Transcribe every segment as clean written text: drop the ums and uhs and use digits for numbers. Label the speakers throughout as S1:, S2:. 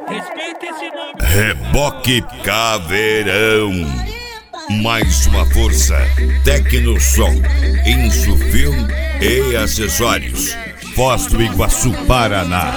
S1: Respeita esse nome.
S2: Reboque Caveirão. Mais uma força. Tecnosom, Insufilm e acessórios. Foz do Iguaçu, Paraná.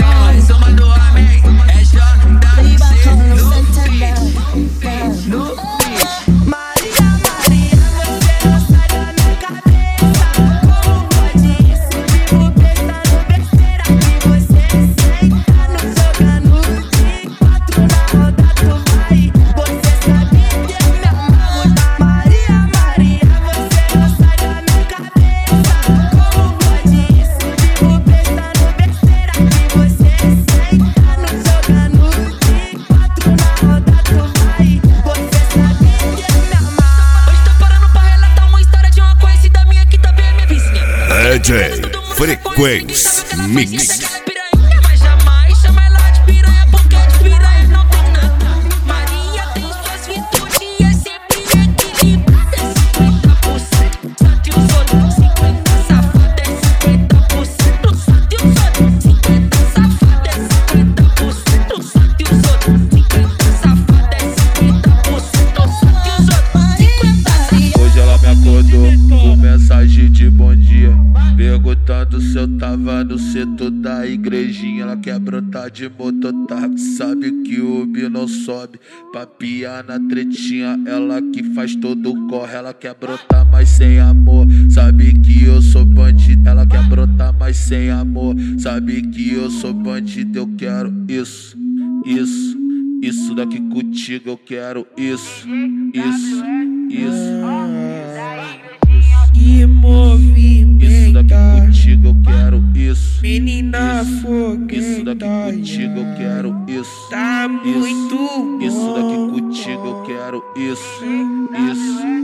S2: DJ Frequência Mix.
S3: Mas jamais chama ela de piranha, porque de piranha não tem nada. Maria tem suas virtudes e é sempre equilibrada. 50%, só que os outros 50 safada é 50%. Só que os outros 50 safada é 50%. Só que os outros 50 safada é 50%. Só que os outros 50 safada.
S4: Hoje ela me acordou com mensagem de bom dia, perguntando se eu tava no setor da igrejinha. Ela quer brotar de mototáxi, sabe que o Ubi não sobe. Pra piar na tretinha, ela que faz todo o corre. Ela quer brotar, mas sem amor, sabe que eu sou bandido. Ela quer brotar, mas sem amor, sabe que eu sou bandido. Eu quero isso, isso, isso daqui contigo. Eu quero isso, isso, isso.
S5: Que movimento,
S4: Isso daqui contigo eu quero isso.
S5: menina
S4: Isso
S5: fogueta,
S4: daqui contigo eu quero isso.
S5: tá muito bom.
S4: Isso daqui contigo eu quero isso. Isso.